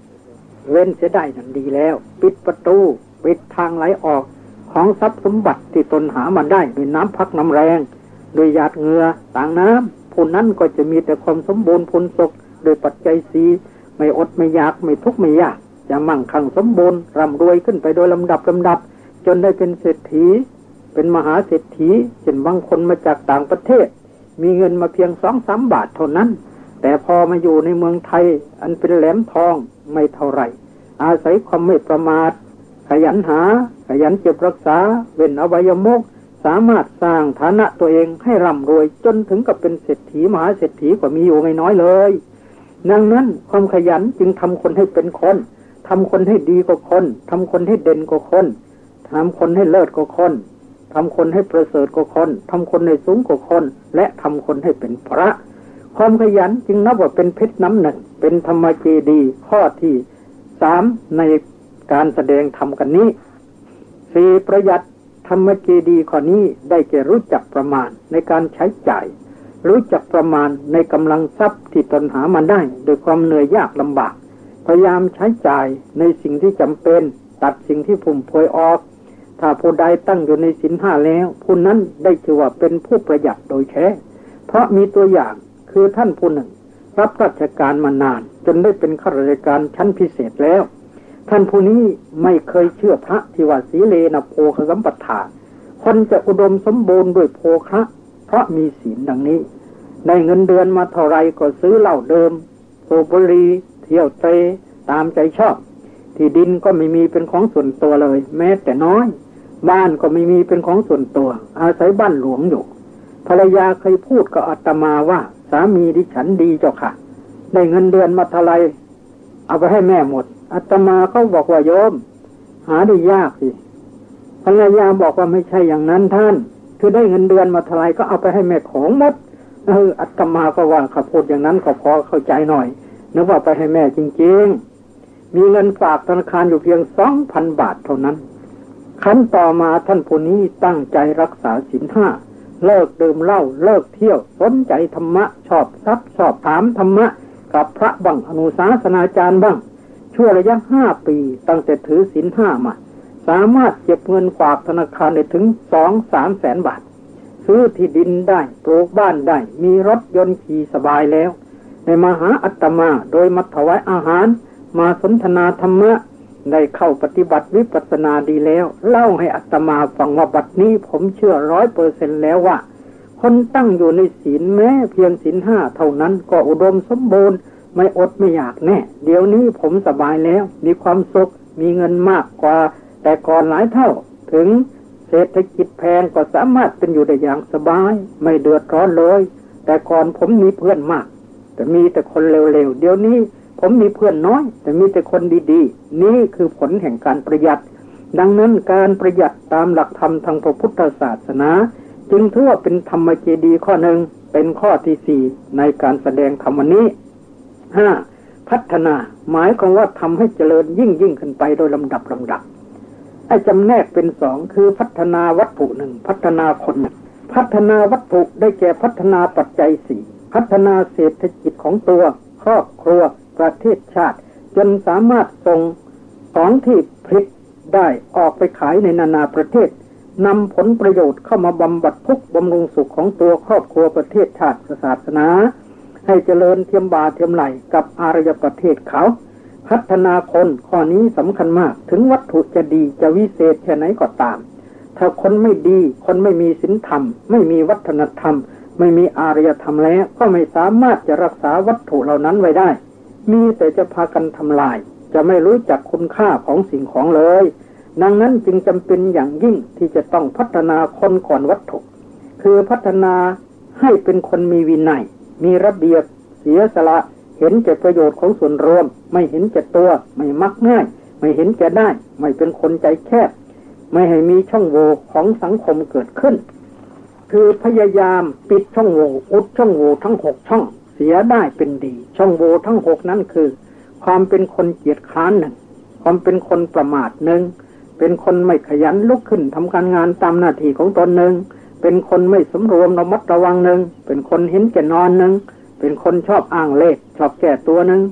เว้นเสียได้นั่นดีแล้วปิดประตูปิดทางไหลออกของทรัพย์สมบัติที่ตนหามาได้ด้วยน้ำพักน้ำแรงโดยหยาดเหงื่อต่างน้ำผู้นั้นก็จะมีแต่ความสมบูรณ์ผลสุขโดยปัจจัยสีไม่อดไม่อยากไม่ทุกข์ไม่ยากจะมั่งคั่งสมบูรณ์ร่ำรวยขึ้นไปโดยลำดับลำดับจนได้เป็นเศรษฐีเป็นมหาเศรษฐีเช่นบางคนมาจากต่างประเทศมีเงินมาเพียงสองสามบาทเท่านั้นแต่พอมาอยู่ในเมืองไทยอันเป็นแหลมทองไม่เท่าไรอาศัยความไม่ประมาทขยันหาขยันเก็บรักษาเว้นอบายมุขสามารถสร้างฐานะตัวเองให้ร่ำรวยจนถึงกับเป็นเศรษฐีมหาเศรษฐีก็มีอยู่ไม่น้อยเลยดังนั้นความขยันจึงทำคนให้เป็นคนทำคนให้ดีกว่าคนทำคนให้เด่นกว่าคนทำคนให้เลิศกว่าคนทำคนให้ประเสริฐกว่าคนทำคนให้สูงกว่าคนและทำคนให้เป็นพระความขยันจึงนับว่าเป็นเพชรน้ำหนึ่งเป็นธรรมเจดีย์ข้อที่สามในการแสดงธรรมกันนี้สี่ประหยัดธรรมเจดีย์ข้อนี้ได้แก่รู้จักประมาณในการใช้จ่ายรู้จักประมาณในกำลังทรัพย์ที่ตนหามาได้โดยความเหนื่อยยากลำบากพยายามใช้จ่ายในสิ่งที่จำเป็นตัดสิ่งที่ฟุ่มเฟือยออกถ้าผู้ใดตั้งอยู่ในศีลห้าแล้วผู้นั้นได้ชื่อว่าเป็นผู้ประหยัดโดยแท้เพราะมีตัวอย่างคือท่านผู้หนึ่งรับราชการมานานจนได้เป็นข้าราชการชั้นพิเศษแล้วท่านผู้นี้ไม่เคยเชื่อพระที่ว่าสีเลนะโภคสัมปทาคนจะอุดมสมบูรณ์ด้วยโภคะเพราะมีศีลดังนี้ได้เงินเดือนมาเท่าไรก็ซื้อเหล้าเดิมสูบบุหรี่เที่ยวเตะตามใจชอบที่ดินก็ไม่มีเป็นของส่วนตัวเลยแม้แต่น้อยบ้านก็ไม่มีเป็นของส่วนตัวอาศัยบ้านหลวงอยู่ภรรยาเคยพูดกับอาตมาว่าสามีดิฉันดีเจ้าค่ะได้เงินเดือนมาเท่าไรเอาไปให้แม่หมดอาตมาเขาบอกว่าโยมหาได้ยากสิภรรยาบอกว่าไม่ใช่อย่างนั้นท่านคือได้เงินเดือนมาเท่าไรก็เอาไปให้แม่ของหมดเอออาตมาก็ว่าเขาพูดอย่างนั้นก็พอเข้าใจหน่อยนึกว่าไปให้แม่จริงๆมีเงินฝากธนาคารอยู่เพียง สองพัน บาทเท่านั้นขั้นต่อมาท่านผู้นี้ตั้งใจรักษาศีลห้าเลิกดื่มเหล้าเลิกเที่ยวสนใจธรรมะชอบทรัพย์ชอบถามธรรมะกับพระบังอนุศาสนาจารย์บ้างชั่วระยะห้าปีตั้งแต่ถือศีลห้ามาสามารถเก็บเงินฝากธนาคารได้ถึง สองถึงสาม แสนบาทซื้อที่ดินได้ปลูกบ้านได้มีรถยนต์ขี่สบายแล้วในมาหาอาตมาโดยมาถวายอาหารมาสนทนาธรรมะได้เข้าปฏิบัติวิปัสสนาดีแล้วเล่าให้อาตมาฟังว่าบัดนี้ผมเชื่อร้อยเปอร์เซ็นต์แล้วว่าคนตั้งอยู่ในศีลแม้เพียงศีลห้าเท่านั้นก็อุดมสมบูรณ์ไม่อดไม่อยากแน่เดี๋ยวนี้ผมสบายแล้วมีความสุขมีเงินมากกว่าแต่ก่อนหลายเท่าถึงเศรษฐกิจแพงก็สามารถเป็นอยู่ได้อย่างสบายไม่เดือดร้อนเลยแต่ก่อนผมมีเพื่อนมากแต่มีแต่คนเลวๆเดี๋ยวนี้ผมมีเพื่อนน้อยแต่มีแต่คนดีๆนี่คือผลแห่งการประหยัดดังนั้นการประหยัดตามหลักธรรมทางพระพุทธศาสนาจึงถือว่าเป็นธรรมเจดีย์ข้อหนึ่งเป็นข้อที่สี่ในการแสดงธรรมนี้ห้าพัฒนาหมายความว่าทำให้เจริญยิ่งยิ่งขึ้นไปโดยลำดับลำดับไอ้จำแนกเป็นสองคือพัฒนาวัตถุหนึ่งพัฒนาคนหนึ่งพัฒนาวัตถุได้แก่พัฒนาปัจจัยสี่พัฒนาเศรษฐกิจของตัวครอบครัวประเทศชาติจนสามารถส่งของที่ผลิตได้ออกไปขายในนานาประเทศนำผลประโยชน์เข้ามาบำบัดทุกข์บำรุงสุขของตัวครอบครัวประเทศชาติศาสนาให้เจริญเทียมบาเทียมไหลกับอารยประเทศเขาพัฒนาคนข้อนี้สำคัญมากถึงวัตถุจะดีจะวิเศษแค่ไหนก็ตามถ้าคนไม่ดีคนไม่มีศีลธรรมไม่มีวัฒนธรรมไม่มีอารยธรรมแล้วก็ไม่สามารถจะรักษาวัตถุเหล่านั้นไว้ได้มีแต่จะพากันทำลายจะไม่รู้จักคุณค่าของสิ่งของเลยดังนั้นจึงจำเป็นอย่างยิ่งที่จะต้องพัฒนาคนก่อนวัตถุคือพัฒนาให้เป็นคนมีวินัยมีระเบียบเสียสละเห็นแก่ประโยชน์ของส่วนรวมไม่เห็นแก่ตัวไม่มักง่ายไม่เห็นแก่ได้ไม่เป็นคนใจแคบไม่ให้มีช่องโหว่ของสังคมเกิดขึ้นคือพยายามปิดช่องโหว่อุดช่องโหว่ทั้งหกช่องเสียได้เป็นดีช่องโหว่ทั้งหกนั้นคือความเป็นคนเกียจคร้านหนึ่งความเป็นคนประมาทหนึ่งเป็นคนไม่ขยันลุกขึ้นทำการงานตามหน้าที่ของตนหนึ่งเป็นคนไม่สำรวมระมัดระวังหนึ่งเป็นคนเห็นแก่นอนหนึ่งเป็นคนชอบอ้างเล่ห์ชอบแก้ตัวหนึ่ง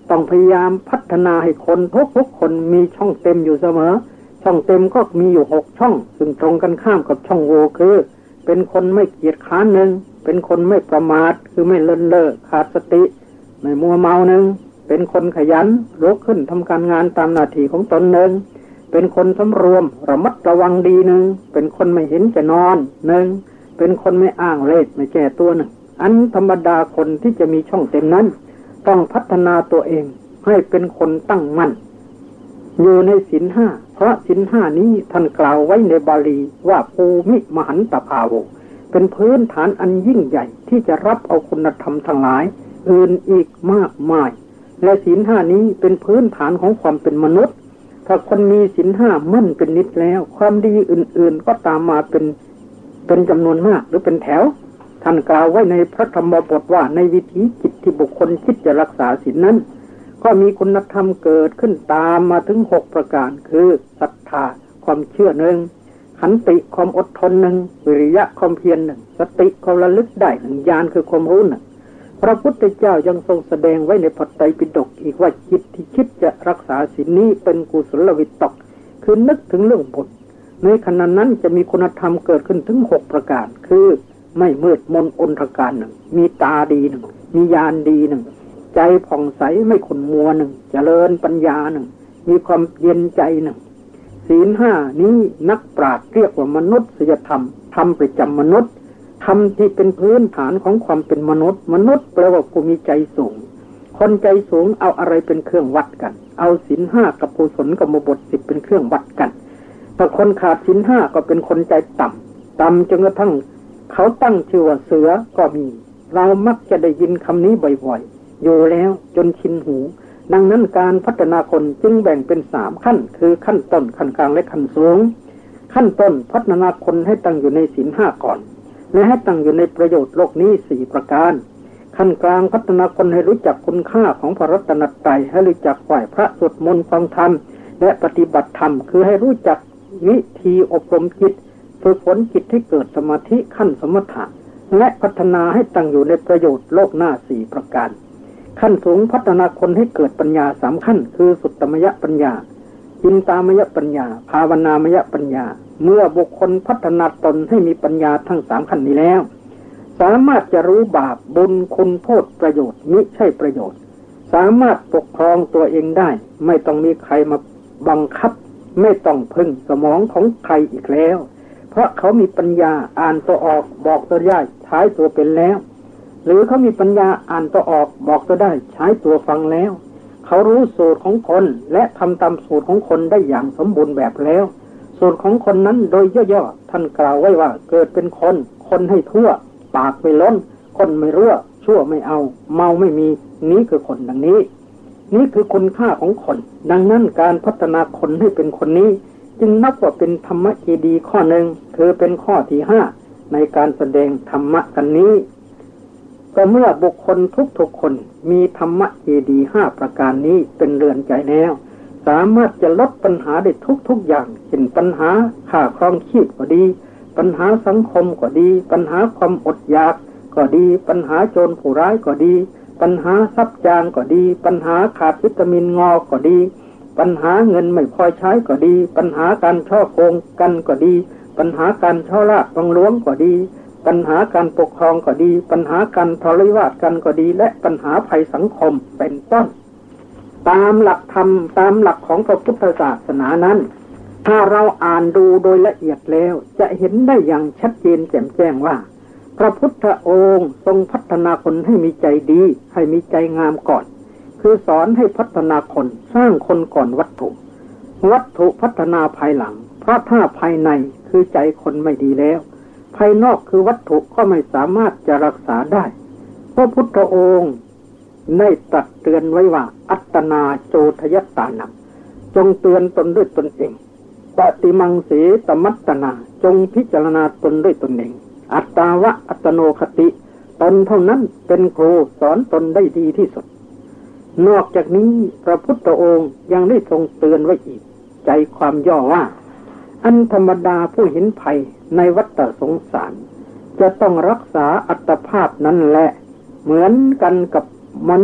ต้องพยายามพัฒนาให้คนทุกทุกคนมีช่องเต็มอยู่เสมอช่องเต็มก็มีอยู่หกช่องซึ่งตรงกันข้ามกับช่องโหว่คือเป็นคนไม่เกียจคร้านหนึ่งเป็นคนไม่ประมาทคือไม่เลินเล่อขาดสติไม่มัวเมาหนึ่งเป็นคนขยันลุกขึ้นทำการงานตามหน้าที่ของตนหนึ่งเป็นคนสำรวมระมัดระวังดีหนึ่งเป็นคนไม่เห็นแก่นอนหนึ่งเป็นคนไม่อ้างเล่ห์ไม่แก่ตัวหนึ่งอันธรรมดาคนที่จะมีช่องเต็มนั้นต้องพัฒนาตัวเองให้เป็นคนตั้งมั่นอยู่ในศีลห้าเพราะศีลห้านี้ท่านกล่าวไว้ในบาลีว่าภูมิมหันตภาโวเป็นพื้นฐานอันยิ่งใหญ่ที่จะรับเอาคุณธรรมทั้งหลายอื่นอีกมากมายและศีลห้านี้เป็นพื้นฐานของความเป็นมนุษย์ถ้าคนมีศีลห้ามั่นเป็นนิดแล้วความดีอื่นๆก็ตามมาเป็นเป็นจำนวนมากหรือเป็นแถวท่านกล่าวไว้ในพระธรรมบทว่าในวิถีจิตที่บุคคลคิดจะรักษาศีลนั้นก็มีคุณธรรมเกิดขึ้นตามมาถึงหกประการคือศรัทธาความเชื่อหนึ่งขันติความอดทนหนึ่งวิริยะความเพียรหนึ่งสติความระลึกได้หนึ่งญาณคือความรู้หนึ่งพระพุทธเจ้ายังทรงแสดงไว้ในพระไตรปิฎกอีกว่าจิตที่คิดจะรักษาศีลนี้เป็นกุศลวิตกคือนึกถึงเรื่องบุญในขณะนั้นจะมีคุณธรรมเกิดขึ้นถึงหกประการคือไม่มืดมนอนทการหนึ่งมีตาดีหนึ่งมีญาณดีหนึ่งใจผ่องใสไม่ขุ่นมัวหนึ่งเจริญปัญญาหนึ่งมีความเย็นใจหนึ่งศีลห้านี้นักปราชญ์เรียกว่ามนุษยธรรมธรรมประจำมนุษย์ธรรมที่เป็นพื้นฐานของความเป็นมนุษย์มนุษย์แปลว่าผู้มีใจสูงคนใจสูงเอาอะไรเป็นเครื่องวัดกันเอาศีลห้ากับกุศลกรรมบทสิบเป็นเครื่องวัดกันถ้าคนขาดศีลห้าก็เป็นคนใจต่ำต่ำจนกระทั่งเขาตั้งชื่อว่าเสือก็มีเรามักจะได้ยินคำนี้บ่อยๆอยู่แล้วจนชินหูดังนั้นการพัฒนาคนจึงแบ่งเป็นสามขั้นคือขั้นต้นขั้นกลางและขั้นสูงขั้นต้นพัฒนาคนให้ตั้งอยู่ในศีลห้าก่อนและให้ตั้งอยู่ในประโยชน์โลกนี้สี่ประการขั้นกลางพัฒนาคนให้รู้จักคุณค่าของพระรัตนตรัยให้รู้จักไหว้พระสวดมนต์ฟังธรรมและปฏิบัติธรรมคือให้รู้จักวิธีอบรมจิตฝึกฝนจิตให้เกิดสมาธิขั้นสมถะและพัฒนาให้ตั้งอยู่ในประโยชน์โลกหน้าสี่ประการขั้นสูงพัฒนาคนให้เกิดปัญญาสามขั้นคือสุตตมยปัญญาจินตามยปัญญาภาวนามยปัญญาเมื่อบุคคลพัฒนาตนให้มีปัญญาทั้งสามขั้นนี้แล้วสามารถจะรู้บาปบุญคุณโทษประโยชน์มิใช่ประโยชน์สามารถปกครองตัวเองได้ไม่ต้องมีใครมาบังคับไม่ต้องพึ่งสมองของใครอีกแล้วเพราะเขามีปัญญาอ่านตัวออกบอกตัวได้ใช้ตัวเป็นแล้วหรือเขามีปัญญาอ่านตัวออกบอกตัวได้ใช้ตัวฟังแล้วเขารู้สูตรของคนและทำตามสูตรของคนได้อย่างสมบูรณ์แบบแล้วสูตรของคนนั้นโดยย่อๆท่านกล่าวไว้ว่าเกิดเป็นคนคนให้ทั่วปากไม่ล้นคนไม่รั่วชั่วไม่เอาเมาไม่มีนี้คือคนดังนี้นี่คือคุณค่าของคนดังนั้นการพัฒนาคนให้เป็นคนนี้จึงนับว่าเป็นธรรมะเจดีย์ข้อหนึ่งคือเป็นข้อที่ห้าในการแสดงธรรมะกันนี้ก็เมื่อบุคคลทุกๆคนมีธรรมะเจดีย์ห้าประการนี้เป็นเรือนใจแล้วสามารถจะลดปัญหาได้ทุกๆอย่างเช่นปัญหาค่าครองชีพก็ดีปัญหาสังคมก็ดีปัญหาความอดอยากก็ดีปัญหาโจรผู้ร้ายก็ดีปัญหาทรัพย์จางก็ดีปัญหาขาดวิตามินงอก็ดีปัญหาเงินไม่พอใช้ก็ดีปัญหาการช่อโกงกันก็ดีปัญหาการช่อลาบบังล้วงก็ดีปัญหาการปกครองก็ดีปัญหาการทะเลาะวิวาทกันก็ดีและปัญหาภัยสังคมเป็นต้นตามหลักธรรมตามหลักของพระพุทธศาสนานั้นถ้าเราอ่านดูโดยละเอียดแล้วจะเห็นได้อย่างชัดเจนแจ่มแจ้งว่าพระพุทธองค์ทรงพัฒนาคนให้มีใจดีให้มีใจงามก่อนคือสอนให้พัฒนาคนสร้างคนก่อนวัตถุวัตถุพัฒนาภายหลังเพราะถ้าภายในคือใจคนไม่ดีแล้วภายนอกคือวัตถุก็ไม่สามารถจะรักษาได้พระพุทธองค์ได้ตรัสเตือนไว้ว่าอัตตนาโจทยัตตานังจงเตือนตนด้วยตนเองปฏิมังสีตมัตตนาจงพิจารณาตนด้วยตนเองอัตตาวะอัตโนคติตนเท่านั้นเป็นครูสอนตนได้ดีที่สุดนอกจากนี้พระพุทธองค์ยังได้ทรงเตือนไว้อีกใจความย่อว่าอันธรรมดาผู้เห็นภัยในวัฏสงสารจะต้องรักษาอัตภาพนั้นแหละเหมือนกันกับมนุษย์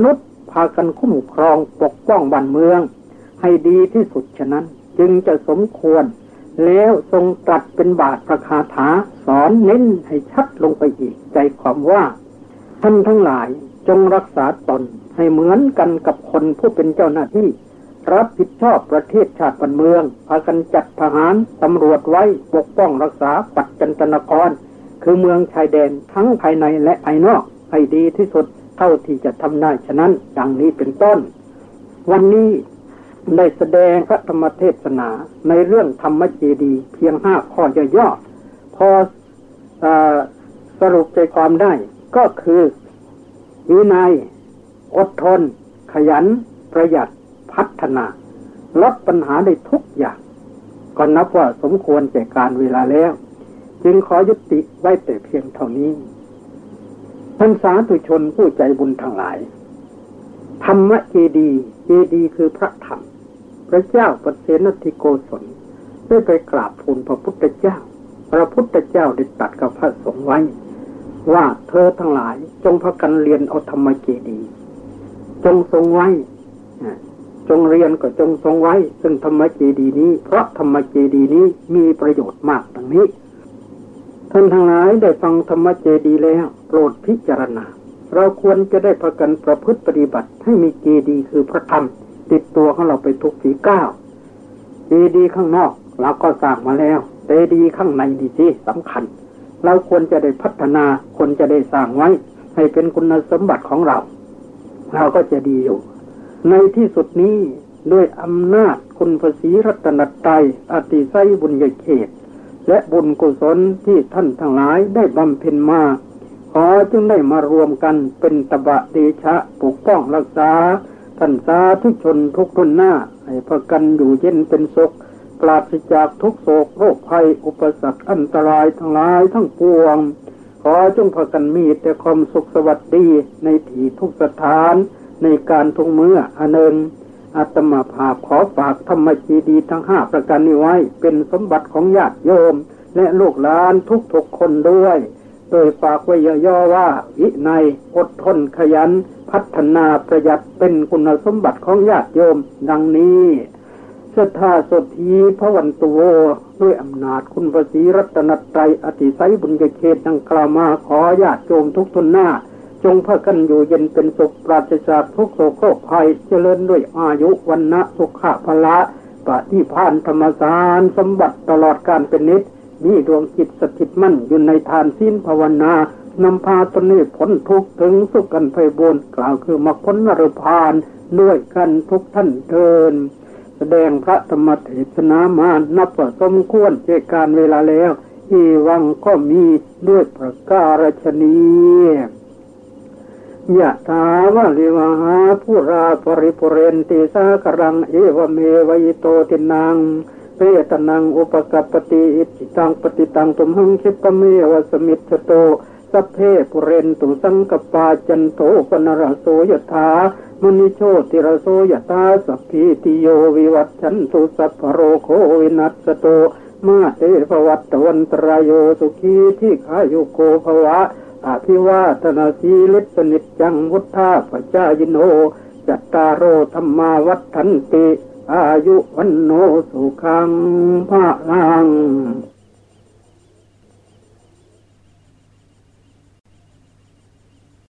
พากันคุ้มครองปกป้องบ้านเมืองให้ดีที่สุดฉะนั้นจึงจะสมควรแล้วทรงตรัสเป็นบาทพระคาถาสอนเน้นให้ชัดลงไปอีกใจความว่าท่านทั้งหลายจงรักษาตนให้เหมือนกันกับคนผู้เป็นเจ้าหน้าที่รับผิดชอบประเทศชาติบ้านเมืองพากันจัดทหารตำรวจไว้ปกป้องรักษาปัจจันตนครคือเมืองชายแดนทั้งภายในและภายนอกให้ดีที่สุดเท่าที่จะทำได้ฉะนั้นดังนี้เป็นต้นวันนี้ได้แสดงพระธรรมเทศนาในเรื่องธรรมเจดีย์เพียงห้าข้อย่อๆพอสรุปใจความได้ก็คือวินัยอดทนขยันประหยัดพัฒนาลดปัญหาได้ทุกอย่างก็นับว่าสมควรแก่การเวลาแล้วจึงขอยุติไว้แต่เพียงเท่านี้ท่านสาธุชนผู้ใจบุญทั้งหลายธรรมเจดีย์เจดีย์คือพระธรรมพระเจ้าปเสนทิโกศลได้ไปกราบทูลพระพุทธเจ้าพระพุทธเจ้าได้ตรัสกับพระสงฆ์ไว้ว่าเธอทั้งหลายจงพากันเรียนเอาธรรมเจดีย์จงทรงไว้จงเรียนก็จงทรงไว้ซึ่งธรรมเจดีย์นี้เพราะธรรมเจดีย์นี้มีประโยชน์มากดังนี้ท่านทั้งหลายได้ฟังธรรมเจดีย์แล้วโปรดพิจารณาเราควรจะได้พากันประพฤติปฏิบัติให้มีเจดีย์คือพระธรรมติดตัวของเราไปทุกฝีก้าวเจดีย์ข้างนอกเราก็สร้างมาแล้วเจดีย์ข้างในดีสิสำคัญเราควรจะได้พัฒนาควรจะได้สร้างไว้ให้เป็นคุณสมบัติของเราเราก็จะดีอยู่ในที่สุดนี้ด้วยอำนาจคุณพระศรีรัตนตรัยอติไสยบุญญาเขตและบุญกุศลที่ท่านทั้งหลายได้บำเพ็ญมาขอจึงได้มารวมกันเป็นตบะเดชะปกป้องรักษาท่านสาธุชนทุกทุนหน้าให้พากันอยู่เย็นเป็นสุขปราศจากทุกโศกโรคภัยอุปสรรคอันตรายทั้งหลายทั้งปวงขอจงพากันมีแต่ความสุขสวัสดีในที่ทุกสถานในการทุกเมื่ออันหนึ่งอาตมาภาพขอฝากธรรมเจดีย์ทั้งห้าประการนี้ไว้เป็นสมบัติของญาติโยมและลูกหลานทุกๆคนด้วยโดยฝากไว้ย่อๆว่าวินัยอดทนขยันพัฒนาประหยัดเป็นคุณสมบัติของญาติโยมดังนี้ศรัทธาสถีพระวันตุโวด้วยอำนาจคุณพระศรีรัตนตรัยอติไสยบุญญาเขตดังกล่าวมาขอญาติโยมทุกทุนหน้าจงพากันอยู่เย็นเป็นสุขปราศจากทุกโศกโรคภัยเจริญด้วยอายุวันนะสุขะพละปฏิภาณธรรมสารสมบัติตลอดกาลเป็นนิจมีดวงจิตสถิตมั่นอยู่ในทานศีลภาวนานำพาตนนี้พ้นทุกข์ถึงสุขกันไพบูรณ์กล่าวคือมรรคผลนรพานด้วยกันทุกท่านเทินแสดงพระธรรมเทศนามานับว่าสมควรแก่การเวลาแล้วอีวังก็มีด้วยประการฉนี้ยะถาวะลิวหาภูราปริปุเรนติสากรังเอวเมวัยโตตินังเปตนังอุปกัปปติอิจิตังปฏิตังตุมหังคิปะเมวะสมิจโตสัพเพปุเรนตุสังกปาจันโตปนรโสยถามณิโชติรโสยถาสัพพิติโยวิวัชชันตุสัพพโรโควินัสโตมาเตภวัตวันตรายโยสุขีที่ขายุโกภวะอภิวาทนาสีลิสนิจจังวุฒาปจายโนจัตตารโอธรรมาวัฏฐันติอายุวันโนสุขังภะลัง